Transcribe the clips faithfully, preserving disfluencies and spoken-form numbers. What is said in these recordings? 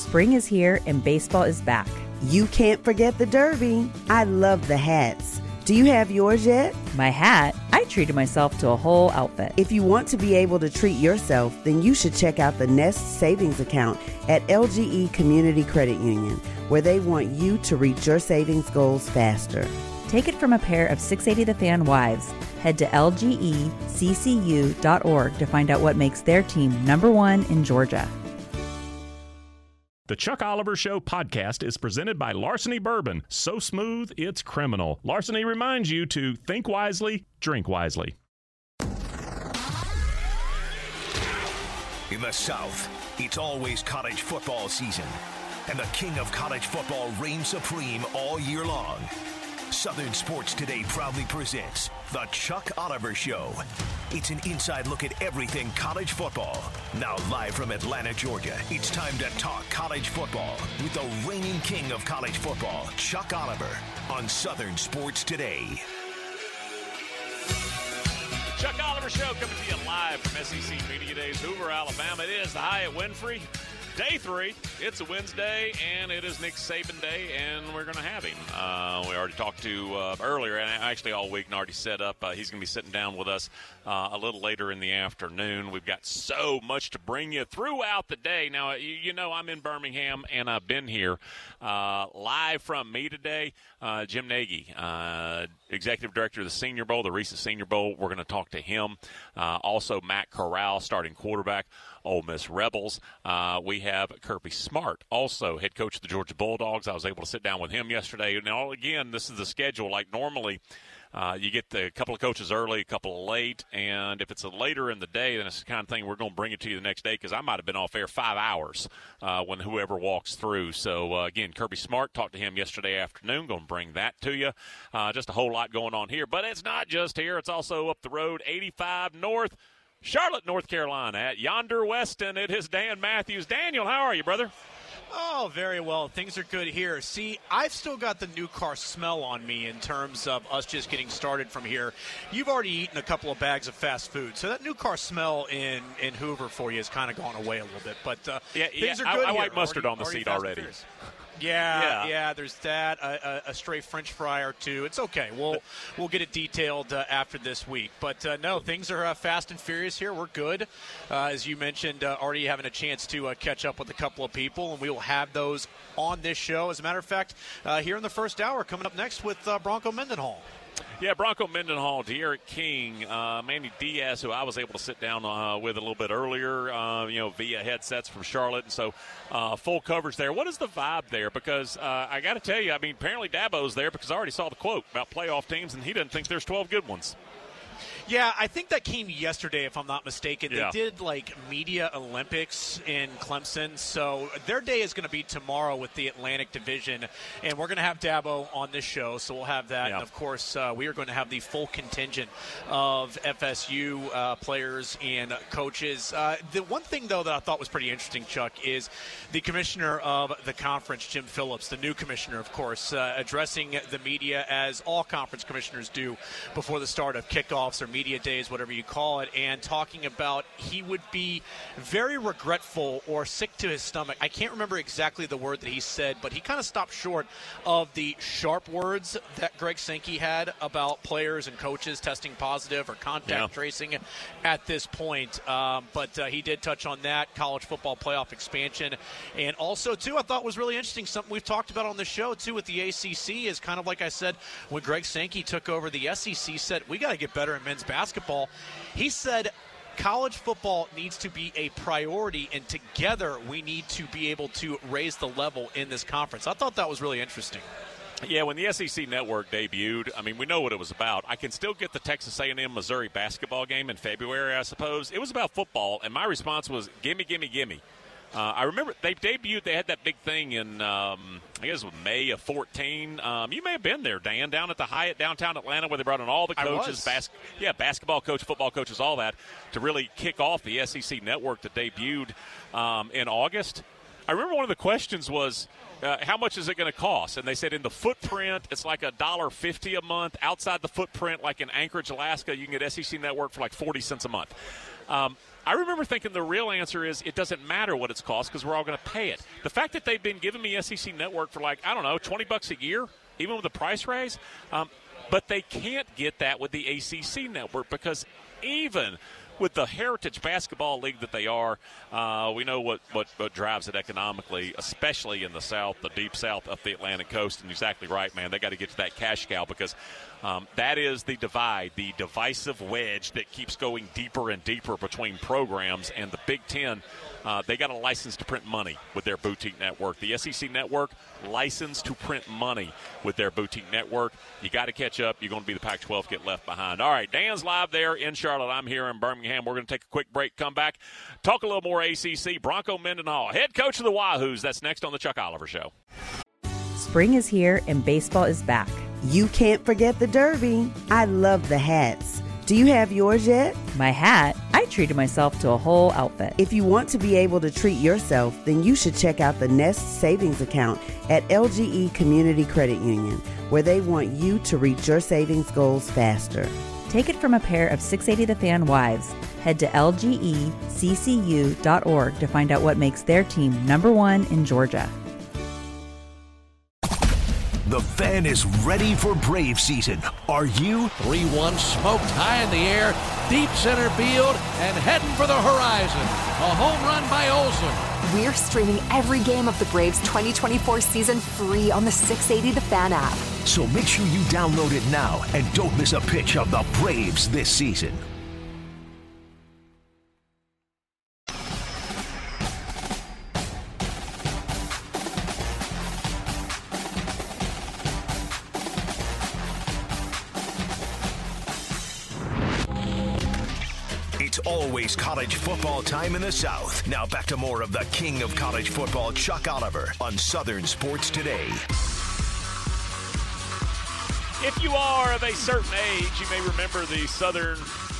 Spring is here and baseball is back. You can't forget the Derby. I love the hats. Do you have yours yet? My hat? I treated myself to a whole outfit. If you want to be able to treat yourself, then you should check out the Nest Savings Account at L G E Community Credit Union, where they want you to reach your savings goals faster. Take it from a pair of six eighty The Fan wives. Head to L G E C C U dot org to find out what makes their team number one in Georgia. The Chuck Oliver Show podcast is presented by Larceny Bourbon. So smooth, it's criminal. Larceny reminds you to think wisely, drink wisely. In the South, it's always college football season, and the king of college football reigns supreme all year long. Southern Sports Today proudly presents The Chuck Oliver Show. It's an inside look at everything college football. Now live from Atlanta, Georgia, it's time to talk college football with the reigning king of college football, Chuck Oliver, on Southern Sports Today. The Chuck Oliver Show coming to you live from S E C Media Days, Hoover, Alabama. It is the Hyatt Winfrey. Day three, it's a Wednesday, and it is Nick Saban Day, and we're going to have him. Uh, we already talked to uh, earlier, and actually all week, and already set up. Uh, he's going to be sitting down with us uh, a little later in the afternoon. We've got so much to bring you throughout the day. Now, you, you know I'm in Birmingham, and I've been here uh, live from me today. Uh, Jim Nagy, uh, Executive Director of the Senior Bowl, the recent Senior Bowl. We're going to talk to him. Uh, also, Matt Corral, starting quarterback, Ole Miss Rebels. Uh, we have Kirby Smart, also head coach of the Georgia Bulldogs. I was able to sit down with him yesterday. Now, again, this is the schedule. Like normally, uh, you get the, a couple of coaches early, a couple late, and if it's a later in the day, then it's the kind of thing we're going to bring it to you the next day because I might have been off air five hours uh, when whoever walks through. So, uh, again, Kirby Smart, talked to him yesterday afternoon. Going to bring that to you. Uh, just a whole lot going on here. But it's not just here. It's also up the road, eighty-five North. Charlotte, North Carolina, at Yonder Weston. It is Dan Matthews. Daniel, how are you, brother? Oh, very well. Things are good here. See, I've still got the new car smell on me in terms of us just getting started from here. You've already eaten a couple of bags of fast food, so that new car smell in, in Hoover for you has kind of gone away a little bit. But uh, yeah, things yeah, are good I, I here. like mustard already, on the seat already. Yeah, yeah, yeah. There's that. A, a, a stray French fry or two. It's okay. We'll we'll get it detailed uh, after this week. But uh, no, things are uh, fast and furious here. We're good, uh, as you mentioned. Uh, already having a chance to uh, catch up with a couple of people, and we will have those on this show. As a matter of fact, uh, here in the first hour, coming up next with uh, Bronco Mendenhall. Yeah, Bronco Mendenhall, De'Aaron King, uh, Manny Diaz, who I was able to sit down uh, with a little bit earlier, uh, you know, via headsets from Charlotte. And so uh, full coverage there. What is the vibe there? Because uh, I got to tell you, I mean, apparently Dabo's there because I already saw the quote about playoff teams, and he doesn't think there's twelve good ones. Yeah, I think that came yesterday, if I'm not mistaken. Yeah. They did, like, Media Olympics in Clemson, so their day is going to be tomorrow with the Atlantic Division, and we're going to have Dabo on this show, so we'll have that. Yeah. And, of course, uh, we are going to have the full contingent of F S U uh, players and coaches. Uh, the one thing, though, that I thought was pretty interesting, Chuck, is the commissioner of the conference, Jim Phillips, the new commissioner, of course, uh, addressing the media as all conference commissioners do before the start of kickoffs or media days, whatever you call it, and talking about he would be very regretful or sick to his stomach. I can't remember exactly the word that he said, but he kind of stopped short of the sharp words that Greg Sankey had about players and coaches testing positive or contact yeah. tracing at this point. Um, but uh, he did touch on that, college football playoff expansion. And also, too, I thought was really interesting, something we've talked about on the show, too, with the A C C is kind of like I said, when Greg Sankey took over the S E C, said, we got to get better in men's basketball. He said college football needs to be a priority, and together we need to be able to raise the level in this conference. I thought that was really interesting. Yeah, when the S E C Network debuted, I mean, we know what it was about. I can still get the Texas A and M Missouri basketball game in February, I suppose. It was about football, and my response was, gimme, gimme, gimme. Uh, I remember they debuted, they had that big thing in, um, I guess it was May of fourteen. Um, you may have been there, Dan, down at the Hyatt downtown Atlanta where they brought in all the coaches, bas- yeah, basketball coach, football coaches, all that, to really kick off the S E C Network that debuted um, in August. I remember one of the questions was, uh, how much is it going to cost? And they said in the footprint, it's like a dollar fifty a month. Outside the footprint, like in Anchorage, Alaska, you can get S E C Network for like forty cents a month. Um, I remember thinking the real answer is it doesn't matter what it's cost because we're all going to pay it. The fact that they've been giving me S E C Network for like, I don't know, twenty bucks a year, even with the price raise, um, but they can't get that with the A C C Network because even with the Heritage Basketball League that they are, uh, we know what, what, what drives it economically, especially in the South, the deep South up the Atlantic coast. And exactly right, man. They got to get to that cash cow because um, that is the divide, the divisive wedge that keeps going deeper and deeper between programs. And the Big Ten, uh, they got a license to print money with their boutique network. The S E C Network, licensed to print money with their boutique network. You got to catch up. You're going to be the Pac twelve get left behind. All right, Dan's live there in Charlotte. I'm here in Birmingham. We're going to take a quick break, come back, talk a little more A C C. Bronco Mendenhall, head coach of the Wahoos. That's next on the Chuck Oliver Show. Spring is here and baseball is back. You can't forget the Derby. I love the hats. Do you have yours yet? My hat? I treated myself to a whole outfit. If you want to be able to treat yourself, then you should check out the Nest Savings Account at L G E Community Credit Union, where they want you to reach your savings goals faster. Take it from a pair of six eighty The Fan wives. Head to L G E C C U dot org to find out what makes their team number one in Georgia. The Fan is ready for Brave season. Are you? three one smoked high in the air, deep center field, and heading for the horizon. A home run by Olsen. We're streaming every game of the Braves twenty twenty-four season free on the six eighty The Fan app. So make sure you download it now and don't miss a pitch of the Braves this season. It's always college football time in the South. Now back to more of the king of college football, Chuck Oliver, on Southern Sports Today. If you are of a certain age, you may remember the Southern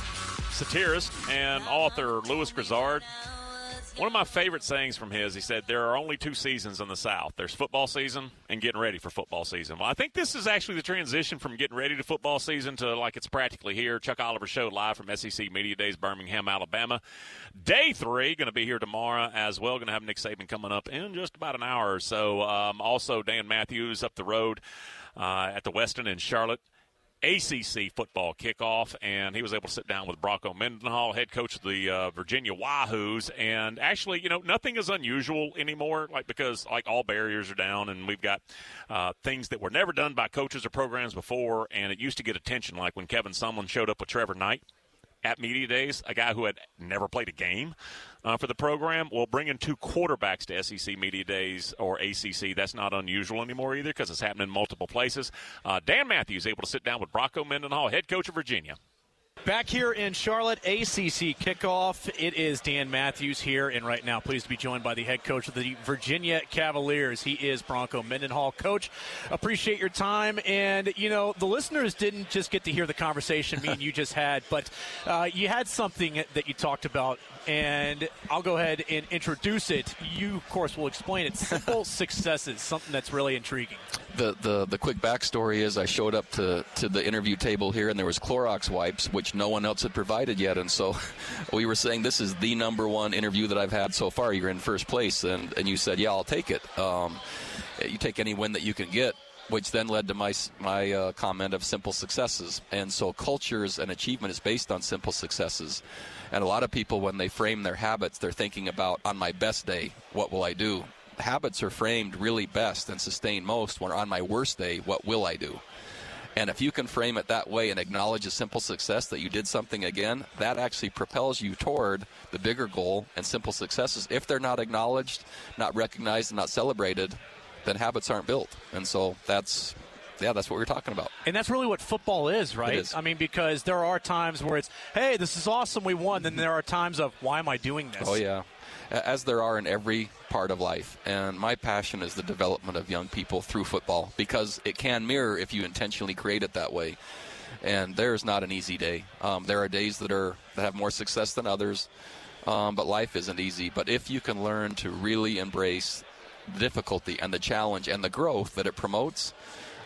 satirist and author Louis Grizzard. One of my favorite sayings from his, he said, there are only two seasons in the South. There's football season and getting ready for football season. Well, I think this is actually the transition from getting ready to football season to like it's practically here. Chuck Oliver Show live from S E C Media Days, Birmingham, Alabama. Day three, going to be here tomorrow as well. Going to have Nick Saban coming up in just about an hour or so. Um, also, Dan Matthews up the road uh, at the Westin in Charlotte. A C C football kickoff, and he was able to sit down with Bronco Mendenhall, head coach of the uh, Virginia Wahoos. And actually, you know, nothing is unusual anymore, like because like all barriers are down, and we've got uh, things that were never done by coaches or programs before. And it used to get attention, like when Kevin Sumlin showed up with Trevor Knight at Media Days, a guy who had never played a game uh, for the program. Well, bringing two quarterbacks to S E C Media Days or A C C, that's not unusual anymore either because it's happening in multiple places. Uh, Dan Matthews able to sit down with Bronco Mendenhall, head coach of Virginia. Back here in Charlotte, A C C kickoff. It is Dan Matthews here, and right now pleased to be joined by the head coach of the Virginia Cavaliers. He is Bronco Mendenhall. Coach, appreciate your time. And, you know, the listeners didn't just get to hear the conversation me and you just had, but uh, you had something that you talked about, and I'll go ahead and introduce it. You, of course, will explain it. Simple successes, something that's really intriguing. The, the the quick backstory is I showed up to, to the interview table here, and there was Clorox wipes, which no one else had provided yet. And so we were saying, this is the number one interview that I've had so far. You're in first place. And, and you said, yeah, I'll take it. Um, you take any win that you can get, which then led to my, my uh, comment of simple successes. And so cultures and achievement is based on simple successes. And a lot of people, when they frame their habits, they're thinking about, on my best day, what will I do? Habits are framed really best and sustain most when on my worst day, what will I do? And if you can frame it that way and acknowledge a simple success that you did something again, that actually propels you toward the bigger goal. And simple successes, if they're not acknowledged, not recognized, and not celebrated, then habits aren't built. And so that's, yeah, that's what we're talking about. And that's really what football is, right? It is. I mean, because there are times where it's, hey, this is awesome, we won. Then there are times of, why am I doing this? Oh, yeah. As there are in every part of life. And my passion is the development of young people through football, because it can mirror if you intentionally create it that way. And there's not an easy day. Um, there are days that are that have more success than others, um, but life isn't easy. But if you can learn to really embrace the difficulty and the challenge and the growth that it promotes,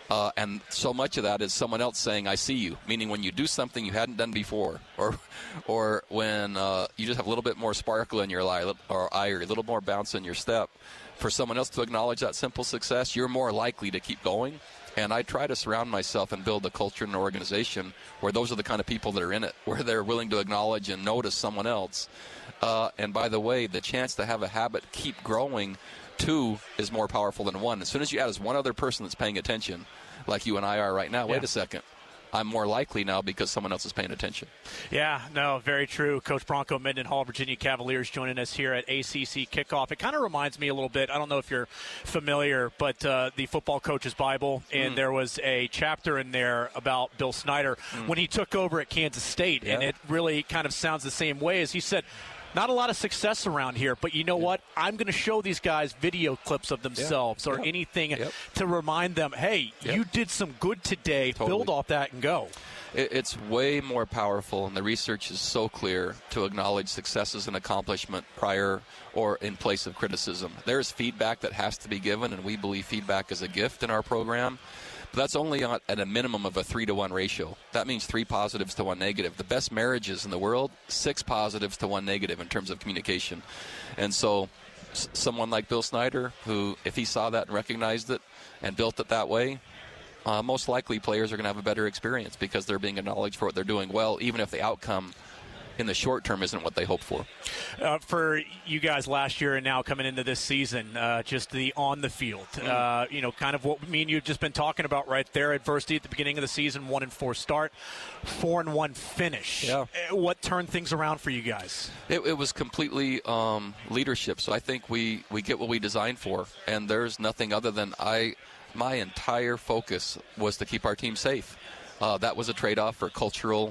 Uh, and so much of that is someone else saying, I see you, meaning when you do something you hadn't done before, or or when uh, you just have a little bit more sparkle in your eye, or eye, or a little more bounce in your step, for someone else to acknowledge that simple success, you're more likely to keep going. And I try to surround myself and build a culture and an organization where those are the kind of people that are in it, where they're willing to acknowledge and notice someone else. Uh, and by the way, the chance to have a habit keep growing, two is more powerful than one. As soon as you add as one other person that's paying attention, like you and I are right now, wait yeah. a second. I'm more likely now because someone else is paying attention. Yeah, no, very true. Coach Bronco Mendenhall, Virginia Cavaliers, joining us here at A C C Kickoff. It kind of reminds me a little bit, I don't know if you're familiar, but uh, the Football Coach's Bible, and mm. there was a chapter in there about Bill Snyder mm. when he took over at Kansas State, yeah. and it really kind of sounds the same way as he said, not a lot of success around here, but you know yeah. what? I'm going to show these guys video clips of themselves yeah. or yep. anything yep. to remind them, hey, yep. you did some good today. Totally. Build off that and go. It, it's way more powerful, and the research is so clear to acknowledge successes and accomplishment prior or in place of criticism. There's feedback that has to be given, and we believe feedback is a gift in our program. But that's only at a minimum of a three to one ratio. That means three positives to one negative. The best marriages in the world, six positives to one negative in terms of communication. And so s- someone like Bill Snyder, who, if he saw that and recognized it and built it that way, uh, most likely players are going to have a better experience because they're being acknowledged for what they're doing well, even if the outcome in the short term isn't what they hope for. Uh, for you guys last year and now coming into this season, uh, just the on the field, mm. uh, you know, kind of what me and you've just been talking about right there. Adversity at the beginning of the season, one and four start, four and one finish. Yeah. What turned things around for you guys? It, it was completely um, leadership. So I think we, we get what we designed for, and there's nothing other than I. My entire focus was to keep our team safe. Uh, that was a trade-off for cultural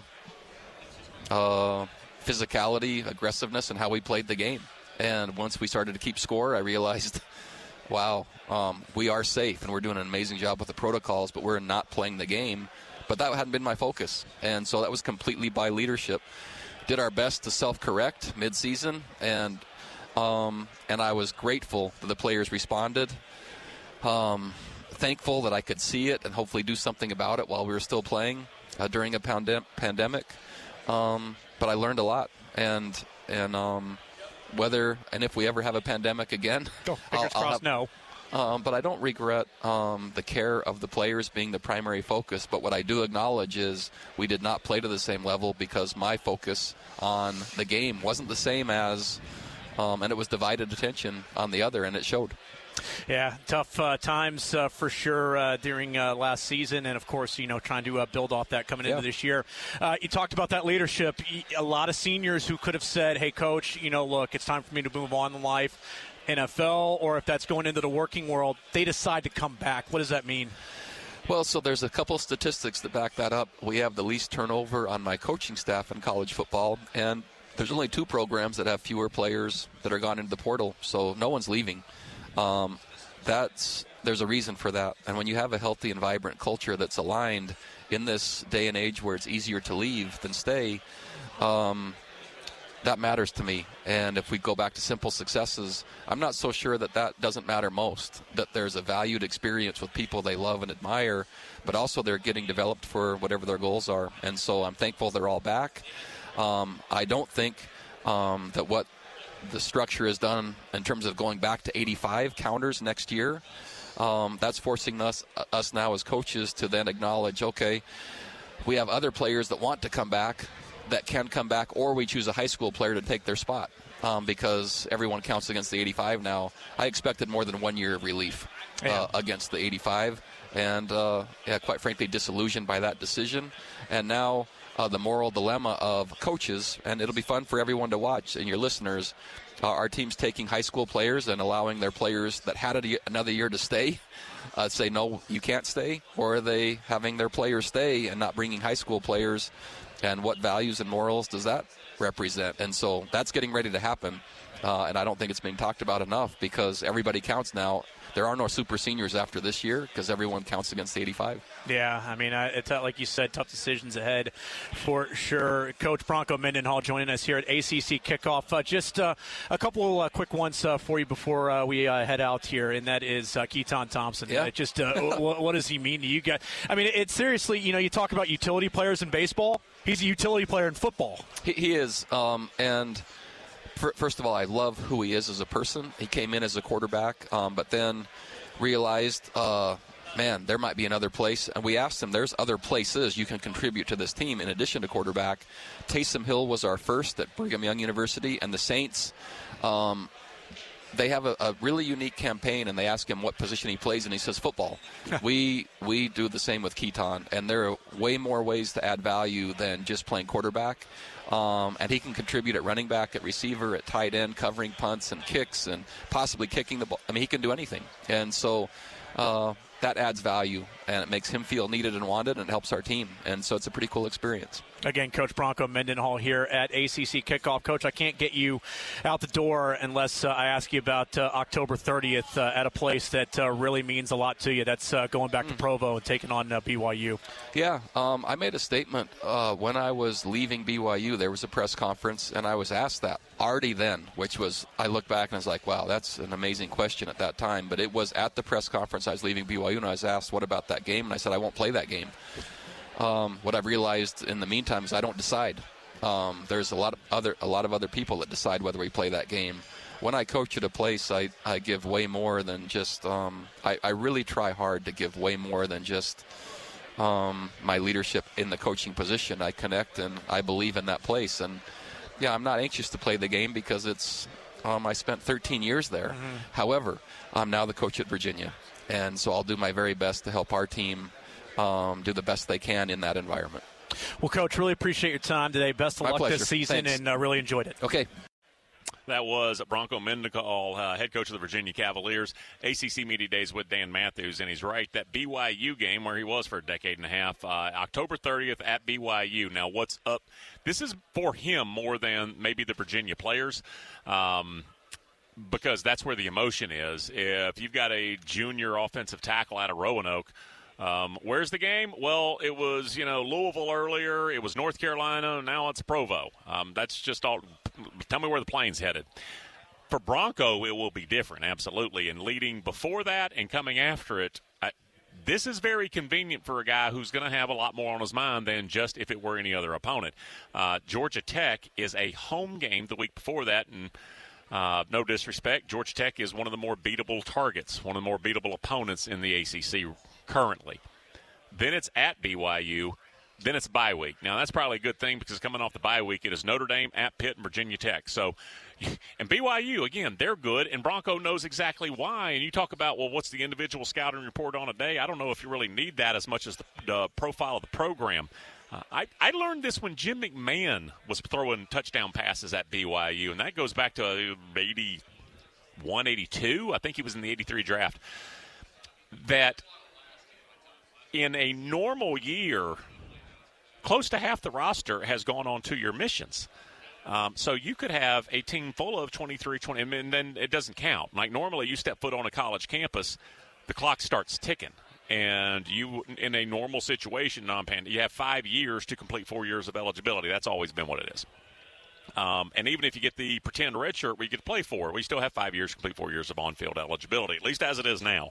Uh, physicality, aggressiveness, and how we played the game. And once we started to keep score, I realized, wow, um, we are safe, and we're doing an amazing job with the protocols, but we're not playing the game. But that hadn't been my focus. And so that was completely by leadership. Did our best to self-correct mid-season, and um, and I was grateful that the players responded. Um, thankful that I could see it and hopefully do something about it while we were still playing uh, during a pandem- pandemic. Um, but I learned a lot, and and um, whether and if we ever have a pandemic again, oh, fingers I'll, crossed, I'll have, no. Um, but I don't regret um, the care of the players being the primary focus. But what I do acknowledge is we did not play to the same level because my focus on the game wasn't the same as, um, and it was divided attention on the other, and it showed. Yeah, tough uh, times uh, for sure uh, during uh, last season, and of course, you know, trying to uh, build off that coming yeah. into this year. Uh, you talked about that leadership. A lot of seniors who could have said, "Hey, coach, you know, look, it's time for me to move on in life, N F L, or if that's going into the working world," they decide to come back. What does that mean? Well, so there's a couple statistics that back that up. We have the least turnover on my coaching staff in college football, and there's only two programs that have fewer players that are gone into the portal, so no one's leaving. Um, that's there's a reason for that. And when you have a healthy and vibrant culture that's aligned in this day and age where it's easier to leave than stay, um, that matters to me. And if we go back to simple successes, I'm not so sure that that doesn't matter most, that there's a valued experience with people they love and admire, but also they're getting developed for whatever their goals are. And so I'm thankful they're all back. Um, I don't think um, that what the structure is done in terms of going back to eighty-five counters next year. Um, that's forcing us us now as coaches to then acknowledge, okay, we have other players that want to come back, that can come back, or we choose a high school player to take their spot um, because everyone counts against the eighty-five now. I expected more than one year of relief uh, yeah. against the eighty-five, and uh, yeah, quite frankly, disillusioned by that decision. And now Uh, the moral dilemma of coaches, and it'll be fun for everyone to watch and your listeners. Uh, our team's taking high school players and allowing their players that had a, another year to stay uh, say, no, you can't stay, or are they having their players stay and not bringing high school players, and what values and morals does that represent? And so that's getting ready to happen. Uh, and I don't think it's being talked about enough because everybody counts now. There are no super seniors after this year because everyone counts against eighty-five. Yeah, I mean, uh, it's uh, like you said, tough decisions ahead for sure. Coach Bronco Mendenhall joining us here at A C C Kickoff. Uh, just uh, a couple uh, quick ones uh, for you before uh, we uh, head out here, and that is uh, Keaton Thompson. Yeah. Uh, just uh, what, what does he mean to you guys? I mean, it's seriously, you know, you talk about utility players in baseball. He's a utility player in football. He, he is, um, and first of all, I love who he is as a person. He came in as a quarterback, um, but then realized, uh, man, there might be another place. And we asked him, there's other places you can contribute to this team in addition to quarterback. Taysom Hill was our first at Brigham Young University, and the Saints, um, they have a, a really unique campaign, and they ask him what position he plays, and he says football. we we do the same with Keaton, and there are way more ways to add value than just playing quarterback. Um, and he can contribute at running back, at receiver, at tight end, covering punts and kicks, and possibly kicking the ball. I mean, he can do anything. And so uh, that adds value, and it makes him feel needed and wanted, and it helps our team. And so it's a pretty cool experience. Again, Coach Bronco Mendenhall here at A C C Kickoff. Coach, I can't get you out the door unless uh, I ask you about uh, October thirtieth uh, at a place that uh, really means a lot to you. That's uh, going back mm. to Provo and taking on uh, B Y U. Yeah, um, I made a statement uh, when I was leaving B Y U. There was a press conference, and I was asked that already then, which was, I look back and I was like, wow, that's an amazing question at that time. But it was at the press conference I was leaving B Y U, and I was asked, what about that game? And I said, I won't play that game. Um, what I've realized in the meantime is I don't decide. Um, there's a lot of other a lot of other people that decide whether we play that game. When I coach at a place, I, I give way more than just um, I, I really try hard to give way more than just um, my leadership in the coaching position. I connect and I believe in that place. And yeah, I'm not anxious to play the game because it's um, I spent thirteen years there. Mm-hmm. However, I'm now the coach at Virginia, and so I'll do my very best to help our team Um, do the best they can in that environment. Well, Coach, really appreciate your time today. Best of My luck pleasure. this season, Thanks. and uh, really enjoyed it. Okay. That was Bronco Mendenhall, uh, head coach of the Virginia Cavaliers. A C C Media Days with Dan Matthews, and he's right. That B Y U game where he was for a decade and a half, uh, October thirtieth at B Y U. Now, what's up? This is for him more than maybe the Virginia players. Um, because that's where the emotion is. If you've got a junior offensive tackle out of Roanoke, Um, where's the game? Well, it was, you know, Louisville earlier. It was North Carolina. Now it's Provo. Um, that's just all. Tell me where the plane's headed. For Bronco, it will be different, absolutely. And leading before that and coming after it, I, this is very convenient for a guy who's going to have a lot more on his mind than just if it were any other opponent. Uh, Georgia Tech is a home game the week before that, and uh, no disrespect, Georgia Tech is one of the more beatable targets, one of the more beatable opponents in the A C C currently. Then it's at B Y U. Then it's bye week. Now, that's probably a good thing because coming off the bye week, it is Notre Dame, at Pitt, and Virginia Tech. So, and B Y U, again, they're good, and Bronco knows exactly why. And you talk about, well, what's the individual scouting report on a day? I don't know if you really need that as much as the, the profile of the program. Uh, I, I learned this when Jim McMahon was throwing touchdown passes at B Y U, and that goes back to eighty-one, eighty-two. I think he was in the eighty-three draft. That in a normal year, close to half the roster has gone on two-year missions. Um, so you could have a team full of twenty-three, twenty, and then it doesn't count. Like normally you step foot on a college campus, the clock starts ticking. And you, in a normal situation, non-pandemic, you have five years to complete four years of eligibility. That's always been what it is. Um, and even if you get the pretend red shirt where you get to play four, we still have five years to complete four years of on-field eligibility, at least as it is now.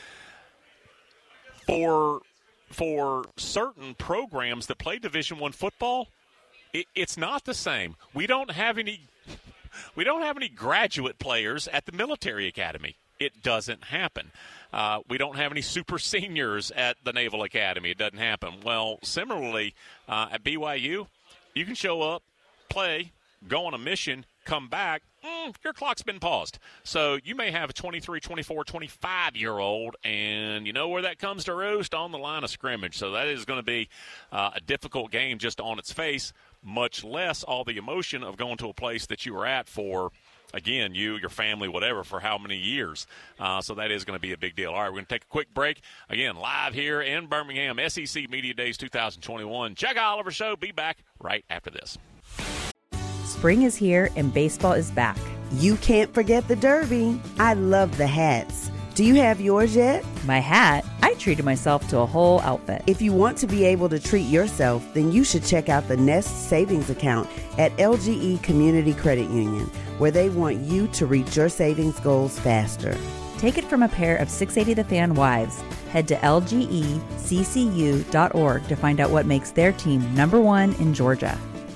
For for certain programs that play Division I football, it, it's not the same. We don't have any we don't have any graduate players at the military academy. It doesn't happen. Uh, we don't have any super seniors at the Naval Academy. It doesn't happen. Well, similarly, uh, at B Y U, you can show up, play, go on a mission, come back, mm, your clock's been paused. So you may have a twenty-three, twenty-four, twenty-five-year-old, and you know where that comes to roost? On the line of scrimmage. So that is going to be uh, a difficult game just on its face, much less all the emotion of going to a place that you were at for, again, you, your family, whatever, for how many years. Uh, so that is going to be a big deal. All right, we're going to take a quick break. Again, live here in Birmingham, S E C Media Days two thousand twenty-one. Chuck Oliver Show. Be back right after this. Spring is here and baseball is back. You can't forget the Derby. I love the hats. Do you have yours yet? My hat? I treated myself to a whole outfit. If you want to be able to treat yourself, then you should check out the Nest Savings Account at L G E Community Credit Union, where they want you to reach your savings goals faster. Take it from a pair of six eighty The Fan wives. Head to L G E C C U dot org to find out what makes their team number one in Georgia.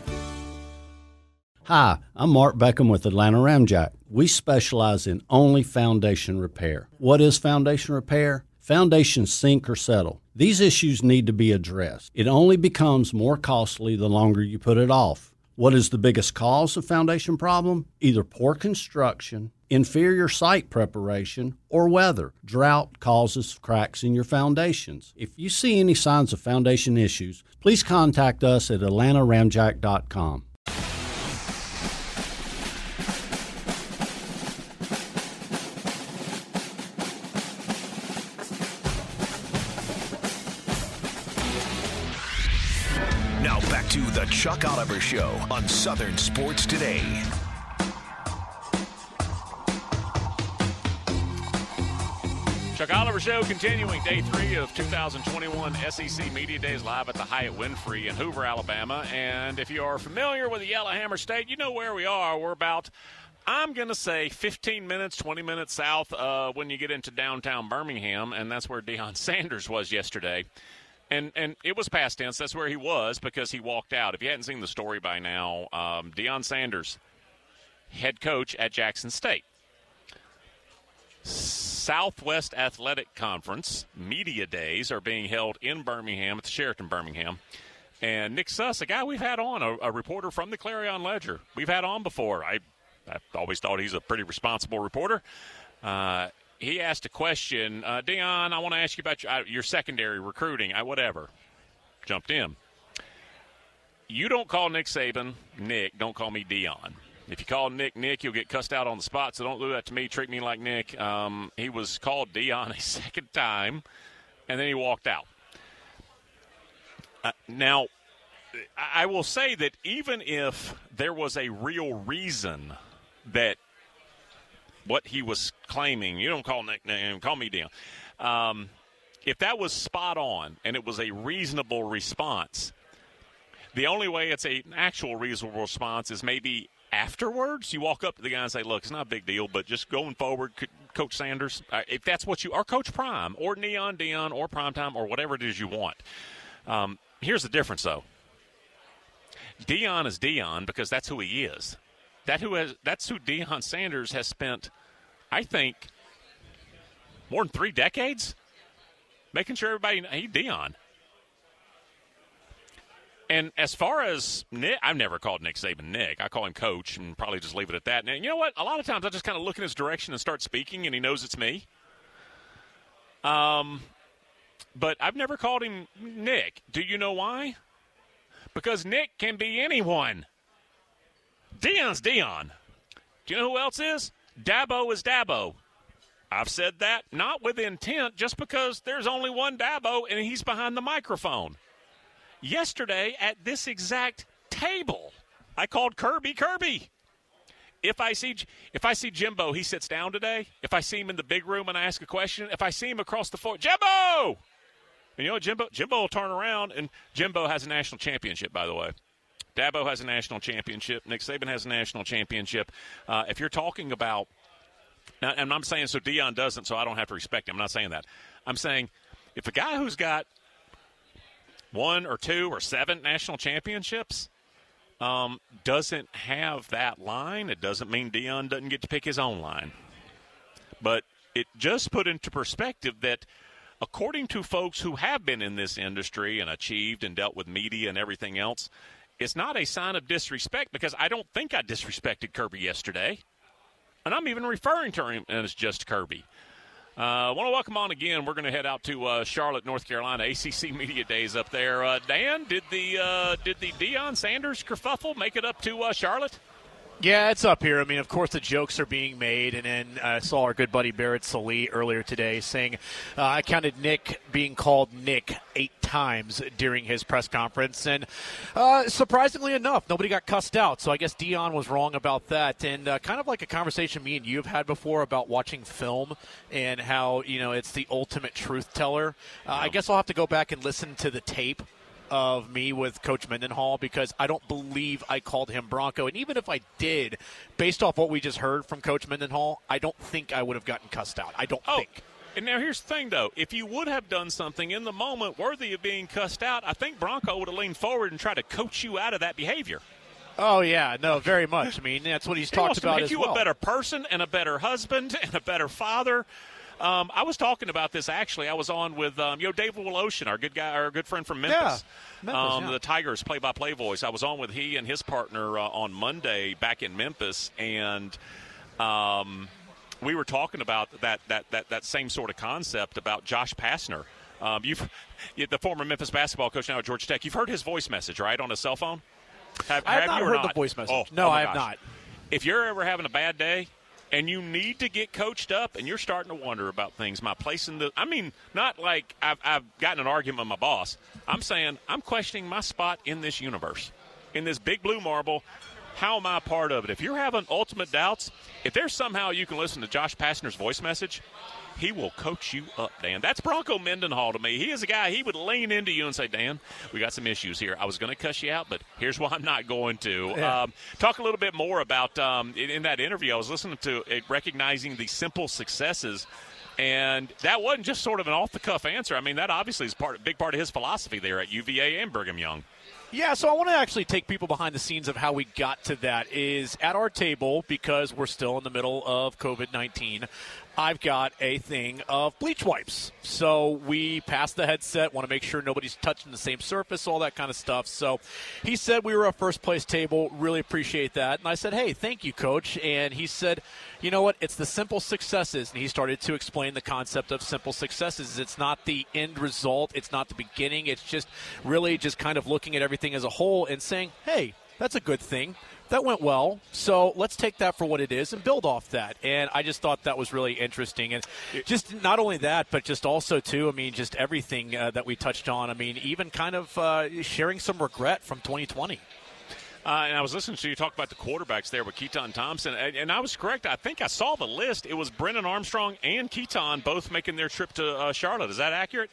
Hi, I'm Mark Beckham with Atlanta Ramjack. We specialize in only foundation repair. What is foundation repair? Foundations sink or settle. These issues need to be addressed. It only becomes more costly the longer you put it off. What is the biggest cause of foundation problem? Either poor construction, inferior site preparation, or weather. Drought causes cracks in your foundations. If you see any signs of foundation issues, please contact us at atlanta ramjack dot com. Now back to the Chuck Oliver Show on Southern Sports Today. Chuck Oliver Show continuing day three of two thousand twenty-one S E C Media Days live at the Hyatt Winfrey in Hoover, Alabama. And if you are familiar with the Yellowhammer State, you know where we are. We're about, I'm going to say, fifteen minutes, twenty minutes south uh, when you get into downtown Birmingham, and that's where Deion Sanders was yesterday. And and it was past tense. That's where he was because he walked out. If you hadn't seen the story by now, um, Deion Sanders, head coach at Jackson State. Southwest Athletic Conference Media Days are being held in Birmingham at the Sheraton Birmingham. And Nick Suss, a guy we've had on, a, a reporter from the Clarion Ledger, we've had on before. I, I always thought he's a pretty responsible reporter. Uh, he asked a question, uh, Deion, I want to ask you about your, your secondary recruiting, I, whatever. Jumped in. You don't call Nick Saban Nick, don't call me Deion. If you call Nick Nick, you'll get cussed out on the spot, so don't do that to me. Treat me like Nick. Um, he was called Deion a second time, and then he walked out. Uh, now, I will say that even if there was a real reason that what he was claiming, you don't call Nick Nick, call me Deion. Um, if that was spot on and it was a reasonable response, the only way it's a, an actual reasonable response is maybe – afterwards, you walk up to the guy and say, look, it's not a big deal, but just going forward, Coach Sanders, if that's what you – or Coach Prime or Neon Deion or Primetime or whatever it is you want. Um, here's the difference, though. Deion is Deion because that's who he is. That who has, that's who Deion Sanders has spent, I think, more than three decades making sure everybody – he's Deion. And as far as Nick, I've never called Nick Saban Nick. I call him Coach and probably just leave it at that. And you know what? A lot of times I just kind of look in his direction and start speaking, and he knows it's me. Um, but I've never called him Nick. Do you know why? Because Nick can be anyone. Deion's Deion. Do you know who else is? Dabo is Dabo. I've said that not with intent, just because there's only one Dabo and he's behind the microphone. Yesterday, at this exact table, I called Kirby Kirby. If I see if I see Jimbo, he sits down today. If I see him in the big room and I ask a question, if I see him across the floor, Jimbo! And you know, Jimbo, Jimbo will turn around, and Jimbo has a national championship, by the way. Dabo has a national championship. Nick Saban has a national championship. Uh, if you're talking about – and I'm saying so Deion doesn't, so I don't have to respect him. I'm not saying that. I'm saying if a guy who's got – one or two or seven national championships, um, doesn't have that line, it doesn't mean Deion doesn't get to pick his own line. But it just put into perspective that according to folks who have been in this industry and achieved and dealt with media and everything else, it's not a sign of disrespect because I don't think I disrespected Kirby yesterday. And I'm even referring to him as just Kirby. I uh, want to welcome on again. We're going to head out to uh, Charlotte, North Carolina, A C C Media Days up there. Uh, Dan, did the uh, did the Deion Sanders kerfuffle make it up to uh, Charlotte? Yeah, it's up here. I mean, of course, the jokes are being made, and then I uh, saw our good buddy Barrett Salee earlier today saying, uh, I counted Nick being called Nick eight times. times during his press conference. And uh, surprisingly enough, nobody got cussed out. So I guess Deion was wrong about that. And uh, kind of like a conversation me and you have had before about watching film and how, you know, it's the ultimate truth teller. Uh, I guess I'll have to go back and listen to the tape of me with Coach Mendenhall, because I don't believe I called him Bronco. And even if I did, based off what we just heard from Coach Mendenhall, I don't think I would have gotten cussed out. I don't oh, think. And now here's the thing, though. If you would have done something in the moment worthy of being cussed out, I think Bronco would have leaned forward and tried to coach you out of that behavior. Oh, yeah, no, very much. I mean, that's what he's he talked wants to about make as you well. a better person and a better husband and a better father. Um, I was talking about this, actually. I was on with, um, you know, David Woloshin, our good guy, our good friend from Memphis. Yeah, Memphis um, yeah. The Tigers play-by-play voice. I was on with he and his partner uh, on Monday back in Memphis, and um, we were talking about that, that, that, that same sort of concept about Josh Pastner. Um, you've the former Memphis basketball coach now at Georgia Tech. You've heard his voice message, right, on his cell phone? Have, I have, have not you or heard not? the voice message. Oh, no, oh my I have gosh. not. If you're ever having a bad day and you need to get coached up and you're starting to wonder about things, my place in the – I mean, not like I've, I've gotten an argument with my boss. I'm saying I'm questioning my spot in this universe, in this big blue marble. How am I a part of it? If you're having ultimate doubts, if there's somehow you can listen to Josh Pastner's voice message, he will coach you up, Dan. That's Bronco Mendenhall to me. He is a guy, he would lean into you and say, Dan, we got some issues here. I was going to cuss you out, but here's why I'm not going to. Yeah. Um, talk a little bit more about, um, in, in that interview, I was listening to it, recognizing the simple successes, and that wasn't just sort of an off-the-cuff answer. I mean, that obviously is part, a big part of his philosophy there at U V A and Brigham Young. Yeah, so I want to actually take people behind the scenes of how we got to that. Is at our table, because we're still in the middle of covid nineteen, I've got a thing of bleach wipes. So we passed the headset, want to make sure nobody's touching the same surface, all that kind of stuff. So he said we were a first-place table, really appreciate that. And I said, hey, thank you, Coach. And he said, you know what, it's the simple successes. And he started to explain the concept of simple successes. It's not the end result. It's not the beginning. It's just really just kind of looking at everything as a whole and saying, hey, that's a good thing. That went well, so let's take that for what it is and build off that. And I just thought that was really interesting. And just not only that, but just also, too, I mean, just everything uh, that we touched on. I mean, even kind of uh, sharing some regret from twenty twenty. Uh, and I was listening to you talk about the quarterbacks there with Keaton Thompson, and, and I was correct. I think I saw the list. It was Brennan Armstrong and Keaton both making their trip to uh, Charlotte. Is that accurate?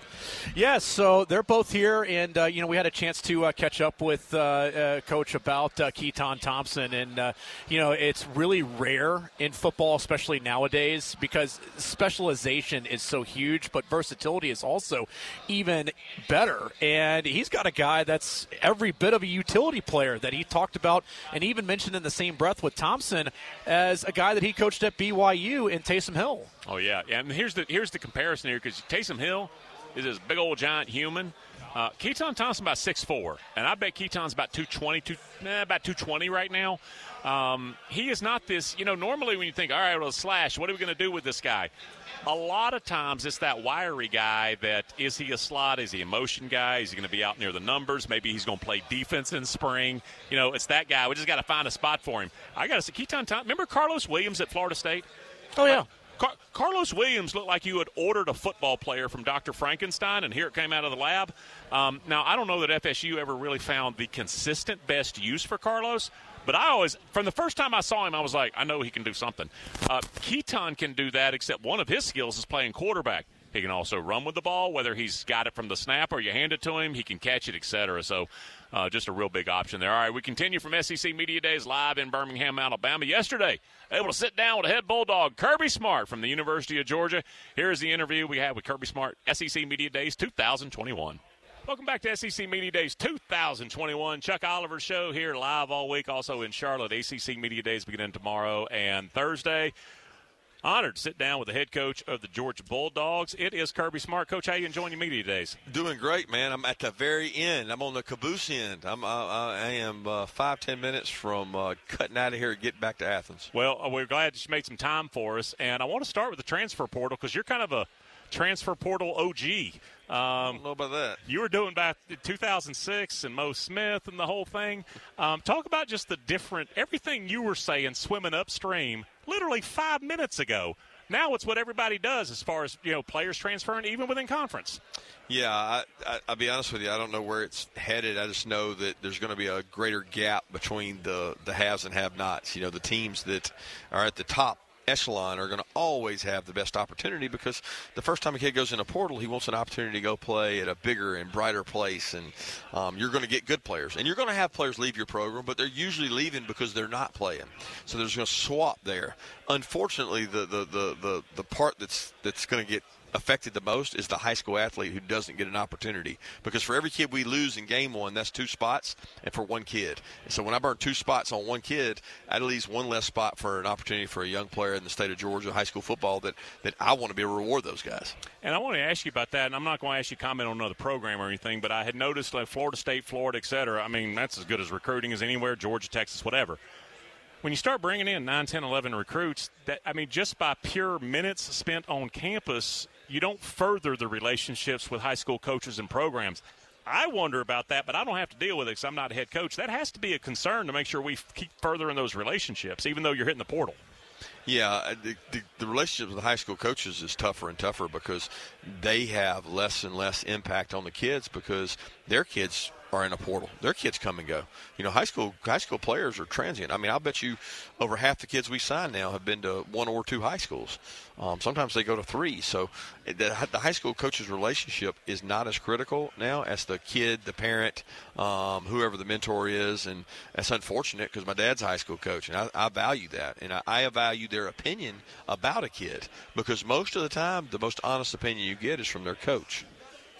Yes, so they're both here, and, uh, you know, we had a chance to uh, catch up with uh, uh, Coach about uh, Keaton Thompson, and, uh, you know, it's really rare in football, especially nowadays, because specialization is so huge, but versatility is also even better, and he's got a guy that's every bit of a utility player that he talked about and even mentioned in the same breath with Thompson as a guy that he coached at B Y U in Taysom Hill. Oh, yeah, yeah. And here's the, here's the comparison here, because Taysom Hill is this big old giant human. Uh, Keaton Thompson about six foot four, and I bet Keaton's about two twenty, two, eh, about two twenty right now. Um, he is not this, you know, normally when you think, all right, well, Slash, what are we going to do with this guy? A lot of times it's that wiry guy that, is he a slot? Is he a motion guy? Is he going to be out near the numbers? Maybe he's going to play defense in spring. You know, it's that guy. We just got to find a spot for him. I got to say, Keaton Thompson, remember Carlos Williams at Florida State? Oh, yeah. Car- Carlos Williams looked like you had ordered a football player from Doctor Frankenstein, and here it came out of the lab. Um, now, I don't know that F S U ever really found the consistent best use for Carlos, but I always, from the first time I saw him, I was like, I know he can do something. Uh, Keaton can do that, except one of his skills is playing quarterback. He can also run with the ball, whether he's got it from the snap or you hand it to him, he can catch it, et cetera. So uh, just a real big option there. All right, we continue from S E C Media Days live in Birmingham, Alabama. Yesterday, able to sit down with a head Bulldog, Kirby Smart from the University of Georgia. Here's the interview we had with Kirby Smart, S E C Media Days two thousand twenty-one. Welcome back to S E C Media Days two thousand twenty-one. Chuck Oliver Show here live all week, also in Charlotte. A C C Media Days beginning tomorrow and Thursday. Honored to sit down with the head coach of the Georgia Bulldogs. It is Kirby Smart. Coach, how you enjoying your media days? Doing great, man. I'm at the very end. I'm on the caboose end. I'm, uh, I am uh, five, ten minutes from uh, cutting out of here and getting back to Athens. Well, we're glad that you made some time for us. And I want to start with the transfer portal because you're kind of a transfer portal O G. Um, I don't know about that. You were doing back in two thousand six and Mo Smith and the whole thing. Um, talk about just the different, everything you were saying swimming upstream literally five minutes ago. Now it's what everybody does as far as, you know, players transferring even within conference. Yeah, I, I, I'll be honest with you. I don't know where it's headed. I just know that there's going to be a greater gap between the, the haves and have-nots. You know, the teams that are at the top echelon are going to always have the best opportunity because the first time a kid goes in a portal, he wants an opportunity to go play at a bigger and brighter place, and um, you're going to get good players. And you're going to have players leave your program, but they're usually leaving because they're not playing. So there's going to swap there. Unfortunately, the, the, the, the, the part that's that's going to get affected the most is the high school athlete who doesn't get an opportunity, because for every kid we lose in game one, that's two spots, and for one kid. And so when I burn two spots on one kid, that leaves one less spot for an opportunity for a young player in the state of Georgia, high school football, that, that I want to be able to reward those guys. And I want to ask you about that, and I'm not going to ask you to comment on another program or anything, but I had noticed like Florida State, Florida, et cetera, I mean, that's as good as recruiting as anywhere, Georgia, Texas, whatever. When you start bringing in nine, ten, eleven recruits, that I mean, just by pure minutes spent on campus, you don't further the relationships with high school coaches and programs. I wonder about that, but I don't have to deal with it because I'm not a head coach. That has to be a concern to make sure we keep furthering those relationships, even though you're hitting the portal. Yeah, the, the, the relationship with the high school coaches is tougher and tougher because they have less and less impact on the kids because their kids are in a portal. Their kids come and go. You know, high school high school players are transient. I mean, I'll bet you over half the kids we sign now have been to one or two high schools. Um, sometimes they go to three. So the, the high school coaches relationship is not as critical now as the kid, the parent, um, whoever the mentor is. And that's unfortunate because my dad's a high school coach, and I, I value that. And I, I value their opinion about a kid because most of the time the most honest opinion you get is from their coach.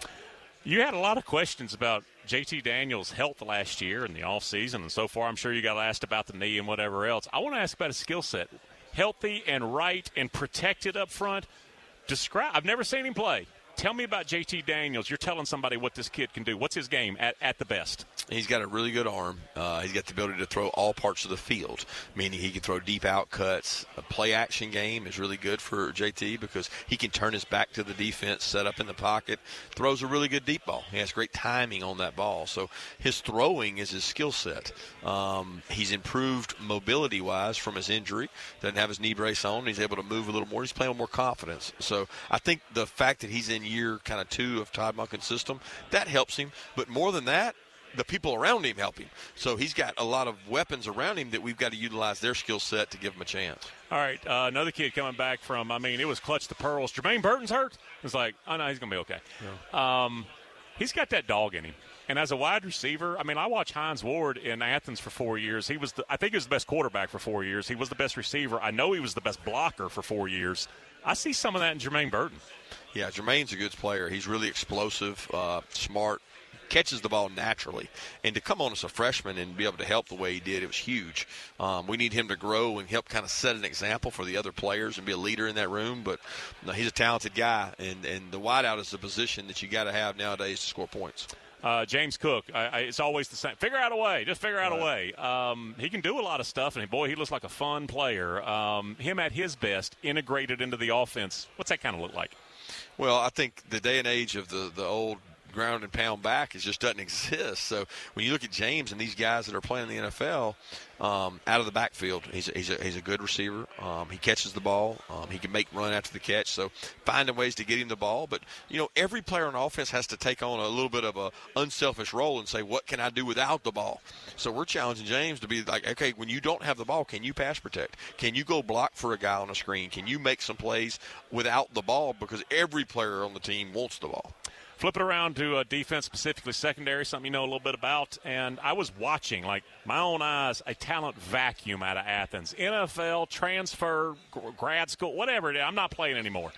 You had a lot of questions about J T Daniels' health last year in the offseason, and so far I'm sure you got asked about the knee and whatever else. I want to ask about his skill set. Healthy and right and protected up front. Describe. I've never seen him play. Tell me about J T Daniels. You're telling somebody what this kid can do. What's his game at, at the best? He's got a really good arm. Uh, he's got the ability to throw all parts of the field, meaning he can throw deep out cuts. A play-action game is really good for J T because he can turn his back to the defense, set up in the pocket, throws a really good deep ball. He has great timing on that ball. So his throwing is his skill set. Um, he's improved mobility-wise from his injury. Doesn't have his knee brace on. He's able to move a little more. He's playing with more confidence. So I think the fact that he's in year kind of two of Todd Monken's system, that helps him. But more than that, the people around him help him. So he's got a lot of weapons around him that we've got to utilize their skill set to give him a chance. All right, uh, another kid coming back from, I mean, it was clutch the pearls. Jermaine Burton's hurt. It's like, oh, no, he's going to be okay. Yeah. Um, he's got that dog in him. And as a wide receiver, I mean, I watched Hines Ward in Athens for four years. He was, the, I think he was the best quarterback for four years. He was the best receiver. I know he was the best blocker for four years. I see some of that in Jermaine Burton. Yeah, Jermaine's a good player. He's really explosive, uh, smart, catches the ball naturally. And to come on as a freshman and be able to help the way he did, it was huge. Um, we need him to grow and help kind of set an example for the other players and be a leader in that room. But no, he's a talented guy, and, and the wideout is the position that you got to have nowadays to score points. Uh, James Cook, I, I, it's always the same. Figure out a way. Just figure out right. a way. Um, he can do a lot of stuff, and, boy, he looks like a fun player. Um, him at his best, integrated into the offense, what's that kind of look like? Well, I think the day and age of the, the old ground and pound back is just doesn't exist. So when you look at James and these guys that are playing in the N F L, um, out of the backfield, he's a, he's a, he's a good receiver. Um, he catches the ball. Um, he can make run after the catch. So finding ways to get him the ball. But, you know, every player on offense has to take on a little bit of a unselfish role and say, what can I do without the ball? So we're challenging James to be like, okay, when you don't have the ball, can you pass protect? Can you go block for a guy on a screen? Can you make some plays without the ball? Because every player on the team wants the ball. Flip it around to uh, defense, specifically secondary, something you know a little bit about. And I was watching, like, my own eyes, a talent vacuum out of Athens. N F L, transfer, grad school, whatever it is. I'm not playing anymore.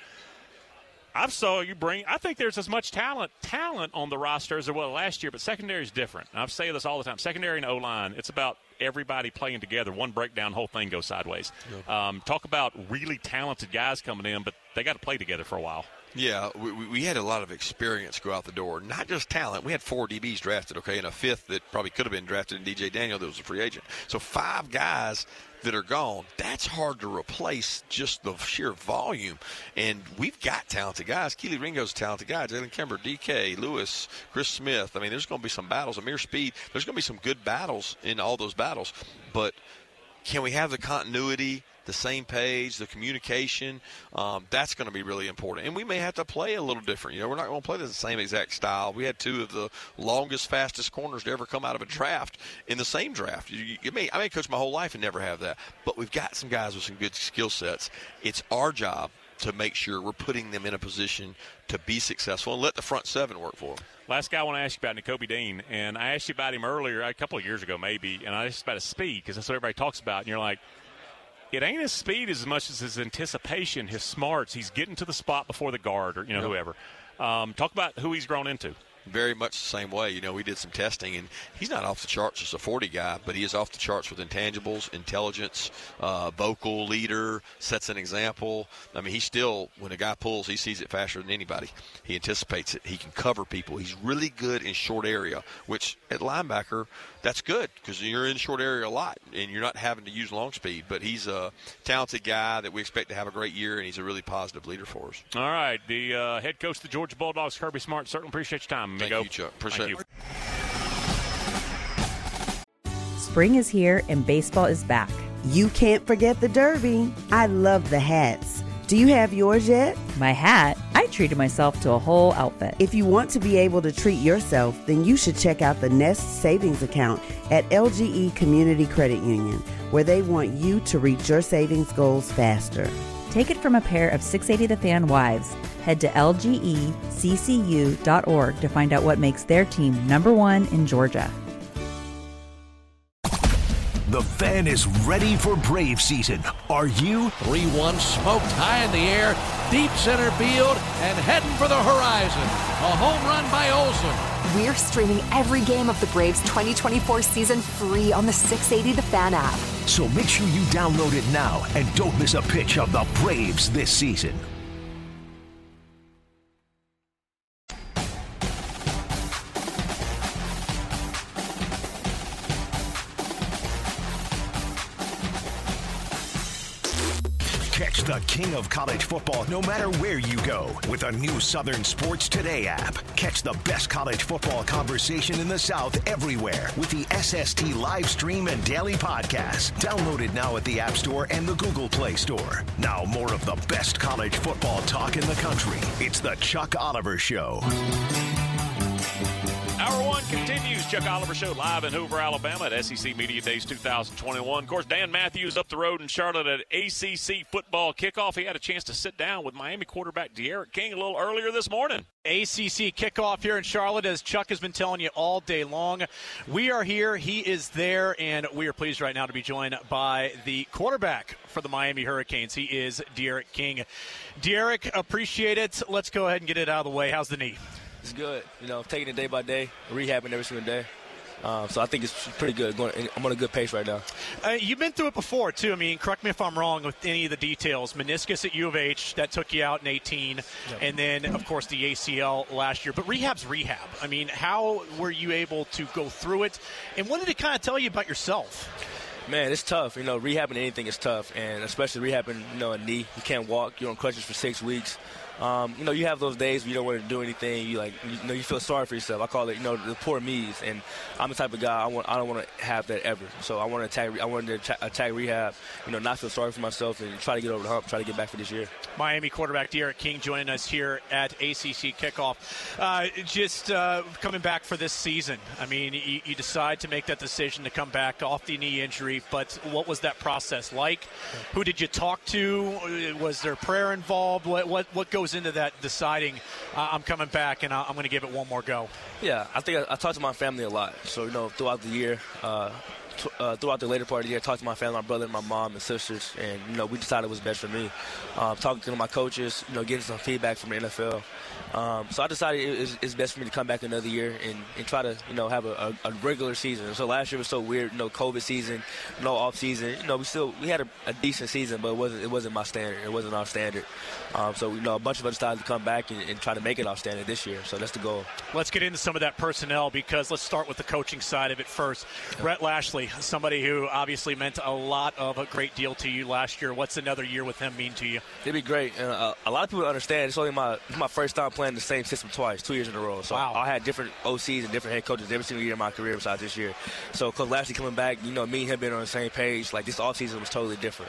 I saw you bring – I think there's as much talent talent on the roster as there was last year, but secondary is different. And I've said this all the time. Secondary and O-line, it's about everybody playing together. One breakdown, whole thing goes sideways. Yep. Um, talk about really talented guys coming in, but they got to play together for a while. Yeah, we, we had a lot of experience go out the door, not just talent. We had four D Bs drafted, okay, and a fifth that probably could have been drafted in D J Daniel that was a free agent. So five guys that are gone, that's hard to replace just the sheer volume. And we've got talented guys. Keely Ringo's a talented guy. Jalen Kimber, D K, Lewis, Chris Smith. I mean, there's going to be some battles. Amir Speed, there's going to be some good battles in all those battles. But can we have the continuity the same page, the communication, um, that's going to be really important. And we may have to play a little different. You know, we're not going to play the same exact style. We had two of the longest, fastest corners to ever come out of a draft in the same draft. You, you may, I may coach my whole life and never have that. But we've got some guys with some good skill sets. It's our job to make sure we're putting them in a position to be successful and let the front seven work for them. Last guy I want to ask you about, Nakobe Dean, and I asked you about him earlier, a couple of years ago maybe, and I asked about his speed because that's what everybody talks about, and you're like, it ain't his speed as much as his anticipation, his smarts. He's getting to the spot before the guard or, you know, yep. whoever. Um, talk about who he's grown into. Very much the same way. You know, we did some testing, and he's not off the charts as a forty guy, but he is off the charts with intangibles, intelligence, uh, vocal, leader, sets an example. I mean, he still, when a guy pulls, he sees it faster than anybody. He anticipates it. He can cover people. He's really good in short area, which at linebacker, that's good because you're in short area a lot, and you're not having to use long speed. But he's a talented guy that we expect to have a great year, and he's a really positive leader for us. All right. The uh, head coach of the Georgia Bulldogs, Kirby Smart, certainly appreciate your time. Thank Amigo. you, Chuck. Appreciate Thank it. Spring is here and baseball is back. You can't forget the Derby. I love the hats. Do you have yours yet? My hat? I treated myself to a whole outfit. If you want to be able to treat yourself, then you should check out the Nest Savings Account at L G E Community Credit Union, where they want you to reach your savings goals faster. Take it from a pair of six eighty The Fan wives. Head to L G E C C U dot org to find out what makes their team number one in Georgia. The Fan is ready for Brave season. Are you? three one smoked high in the air, deep center field, and heading for the horizon. A home run by Olsen. We're streaming every game of the Braves twenty twenty-four season free on the six eighty The Fan app. So make sure you download it now and don't miss a pitch of the Braves this season. Catch the king of college football no matter where you go with a new Southern Sports Today app. Catch the best college football conversation in the South everywhere with the S S T live stream and daily podcast. Download it now at the App Store and the Google Play Store. Now more of the best college football talk in the country. It's the Chuck Oliver Show. Hour one continues. Chuck Oliver Show live in Hoover, Alabama at S E C Media Days two thousand twenty-one. Of course, Dan Matthews up the road in Charlotte at A C C football kickoff. He had a chance to sit down with Miami quarterback D'Eriq King a little earlier this morning. A C C kickoff here in Charlotte, as Chuck has been telling you all day long. We are here, he is there, and we are pleased right now to be joined by the quarterback for the Miami Hurricanes. He is D'Eriq King. D'Eriq, appreciate it. Let's go ahead and get it out of the way. How's the knee? It's good. You know, taking it day by day, rehabbing every single day. Um, so I think it's pretty good. Going, I'm on a good pace right now. Uh, you've been through it before, too. I mean, correct me if I'm wrong with any of the details. Meniscus at U of H, that took you out in eighteen. Yep. And then, of course, the A C L last year. But rehab's rehab. I mean, how were you able to go through it? And what did it kind of tell you about yourself? Man, it's tough. You know, rehabbing anything is tough. And especially rehabbing, you know, a knee. You can't walk. You're on crutches for six weeks. Um, you know, you have those days where you don't want to do anything. You like, you know, you feel sorry for yourself. I call it, you know, the poor me's. And I'm the type of guy I want. I don't want to have that ever. So I want to attack. I want to attack, attack rehab. You know, not feel sorry for myself and try to get over the hump. Try to get back for this year. Miami quarterback D'Eriq King joining us here at A C C kickoff. Uh, just uh, coming back for this season. I mean, you, you decide to make that decision to come back off the knee injury. But what was that process like? Who did you talk to? Was there prayer involved? What what what goes into that deciding uh, I'm coming back and I'm going to give it one more go? Yeah, I think I, I talked to my family a lot. So, you know, throughout the year, uh, t- uh, throughout the later part of the year, I talked to my family, my brother, my mom, and sisters, and, you know, we decided it was best for me. Um, talking to my coaches, you know, getting some feedback from the N F L. Um, so I decided it was, it's best for me to come back another year and, and try to, you know, have a, a, a regular season. So last year was so weird, you know, COVID season, no off season. You know, we still we had a, a decent season, but it wasn't it wasn't my standard. It wasn't our standard. Um, so you know, a bunch of us decided to come back and, and try to make it our standard this year. So that's the goal. Let's get into some of that personnel because let's start with the coaching side of it first. Yeah. Rhett Lashlee, somebody who obviously meant a lot of a great deal to you last year. What's another year with him mean to you? It'd be great. And uh, a lot of people understand it's only my it's my first time playing the same system twice, two years in a row. So wow. I had different O Cs and different head coaches every single year of my career besides this year. So Coach Lashlee coming back, you know, me and him being on the same page, like this offseason was totally different.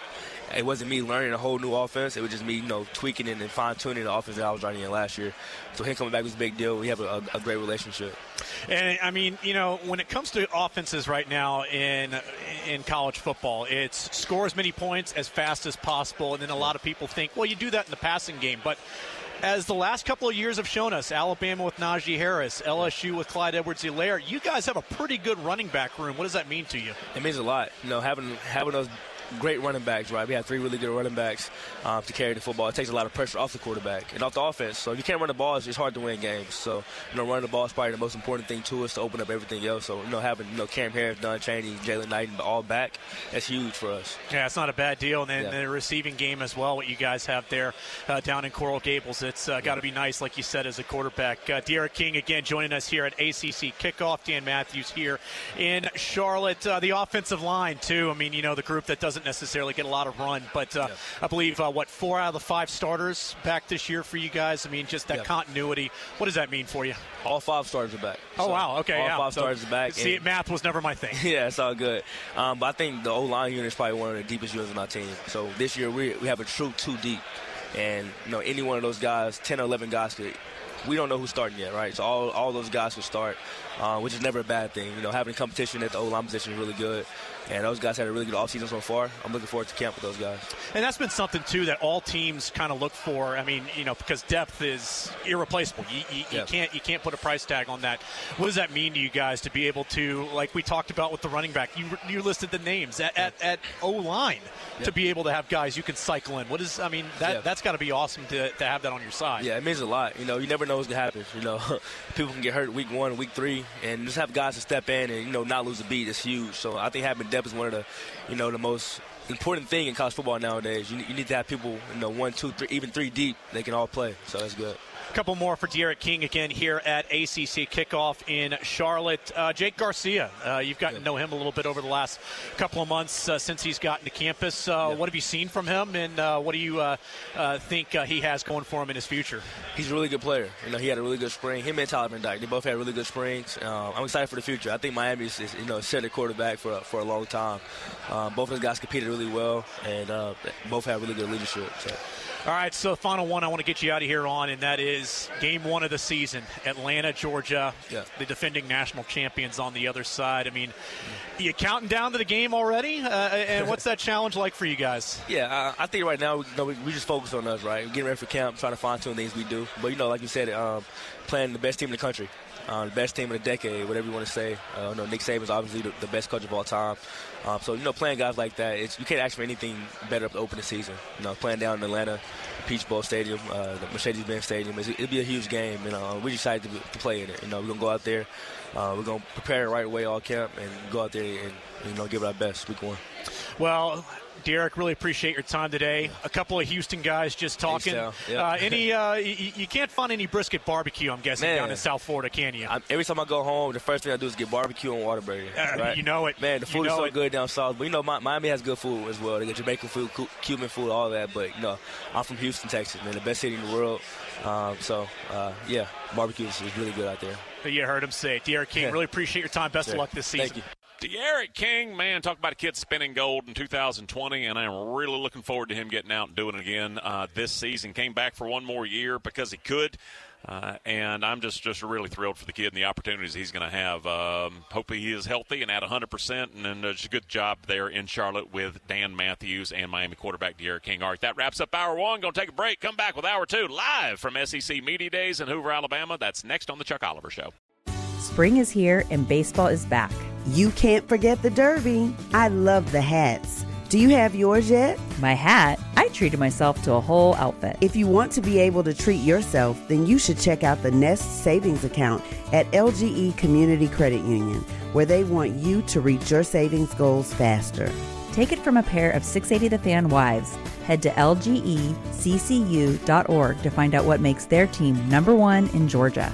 it wasn't me learning a whole new offense. It was just me, you know, tweaking it and fine-tuning the offense that I was running in last year. So him coming back was a big deal. We have a, a, a great relationship. And, I mean, you know, when it comes to offenses right now in in college football, it's score as many points as fast as possible. And then a lot of people think, well, you do that in the passing game. But as the last couple of years have shown us, Alabama with Najee Harris, L S U with Clyde Edwards-Helaire, you guys have a pretty good running back room. What does that mean to you? It means a lot. You know, having having those great running backs, right? We have three really good running backs um, to carry the football. It takes a lot of pressure off the quarterback and off the offense. So if you can't run the ball, it's, it's hard to win games. So, you know, running the ball is probably the most important thing to us to open up everything else. So, you know, having, you know, Cam Harris, Don Chaney, Jalen Knight, all back, that's huge for us. Yeah, it's not a bad deal. And then yeah. the receiving game as well, what you guys have there uh, down in Coral Gables. It's uh, got to be nice, like you said, as a quarterback. Uh, D'Eriq King, again, joining us here at A C C Kickoff. Dan Matthews here in Charlotte. Uh, the offensive line, too. I mean, you know, the group that doesn't necessarily get a lot of run, but uh, yeah. I believe, uh, what, four out of the five starters back this year for you guys? I mean, just that yeah. continuity. What does that mean for you? All five starters are back. Oh, so wow. Okay, all yeah. five so, starters are back. See, math was never my thing. Yeah, it's all good. Um, but I think the O-line unit is probably one of the deepest units on our team. So this year we we have a true two deep. And, you know, any one of those guys, ten or eleven guys could – we don't know who's starting yet, right? So all all those guys could start, uh, which is never a bad thing. You know, having competition at the O-line position is really good. And those guys had a really good offseason so far. I'm looking forward to camp with those guys. And that's been something, too, that all teams kind of look for. I mean, you know, because depth is irreplaceable. You, you, yeah. you can't you can't put a price tag on that. What does that mean to you guys to be able to, like we talked about with the running back, you you listed the names at, at, at O-line yeah. to be able to have guys you can cycle in. What is, I mean, that, yeah. that's got to be awesome to, to have that on your side. Yeah, it means a lot. You know, you never know what's going to happen. You know, people can get hurt week one, week three, and just have guys to step in and, you know, not lose a beat is huge. So I think having depth is one of the, you know, the most important thing in college football nowadays. You, you need to have people, you know, one, two, three, even three deep. They can all play, so that's good. A couple more for D'Eriq King again here at A C C Kickoff in Charlotte. Uh, Jake Garcia, uh, you've gotten to know him a little bit over the last couple of months uh, since he's gotten to campus. Uh, yeah. What have you seen from him, and uh, what do you uh, uh, think uh, he has going for him in his future? He's a really good player. You know, he had a really good spring. Him and Tyler Van Dyke, they both had really good springs. Um, I'm excited for the future. I think Miami is, is you know, set a quarterback for for a long time. Um, both of those guys competed really well, and uh, both had really good leadership. So. All right, so the final one I want to get you out of here on, and that is game one of the season, Atlanta, Georgia, yeah. the defending national champions on the other side. I mean, are you counting down to the game already? Uh, and what's that challenge like for you guys? Yeah, I, I think right now you know, we, we just focus on us, right? We're getting ready for camp, trying to fine-tune things we do. But, you know, like you said, um, playing the best team in the country. Uh, the best team in the decade, whatever you want to say. Uh, you know, Nick Saban's obviously the, the best coach of all time. Um, so, you know, playing guys like that, it's, you can't ask for anything better to open the season. You know, playing down in Atlanta, Peach Bowl Stadium, uh, the Mercedes-Benz Stadium, it's, it'll be a huge game. You know, we're excited to, to play in it. You know, we're going to go out there. Uh, we're going to prepare the right way all camp and go out there and, you know, give it our best week one. Well, D'Eriq, really appreciate your time today. A couple of Houston guys just talking. Yep. Uh, any, uh, you, you can't find any brisket barbecue, I'm guessing, Man. down in South Florida, can you? I, every time I go home, the first thing I do is get barbecue and Waterbury. Uh, right? You know it. Man, the food you know is so it. good down south. But, you know, Miami has good food as well. They get Jamaican food, Cuban food, all that. But, you know, I'm from Houston, Texas, man, the best city in the world. Um, so, uh, yeah, barbecue is, is really good out there. You heard him say it. D'Eriq King, Yeah. really appreciate your time. Best Sure. of luck this season. Thank you. D'Eriq King, man, talk about a kid spinning gold in two thousand twenty, and I'm really looking forward to him getting out and doing it again uh, this season. Came back for one more year because he could, uh, and I'm just, just really thrilled for the kid and the opportunities he's going to have. Um, hopefully he is healthy and at one hundred percent, and then there's a good job there in Charlotte with Dan Matthews and Miami quarterback D'Eriq King. All right, that wraps up hour one. Going to take a break. Come back with hour two live from S E C Media Days in Hoover, Alabama. That's next on The Chuck Oliver Show. Spring is here and baseball is back. You can't forget the Derby. I love the hats. Do you have yours yet? My hat? I treated myself to a whole outfit. If you want to be able to treat yourself, then you should check out the Nest Savings Account at L G E Community Credit Union, where they want you to reach your savings goals faster. Take it from a pair of six eighty The Fan wives. Head to L G E C C U dot org to find out what makes their team number one in Georgia.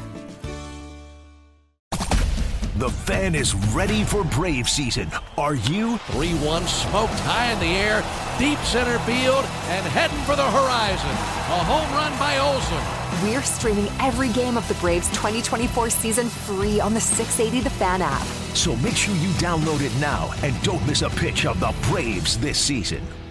The Fan is ready for Brave season. Are you? three one smoked high in the air, deep center field, and heading for the horizon. A home run by Olsen. We're streaming every game of the Braves twenty twenty-four season free on the six eighty The Fan app. So make sure you download it now and don't miss a pitch of the Braves this season.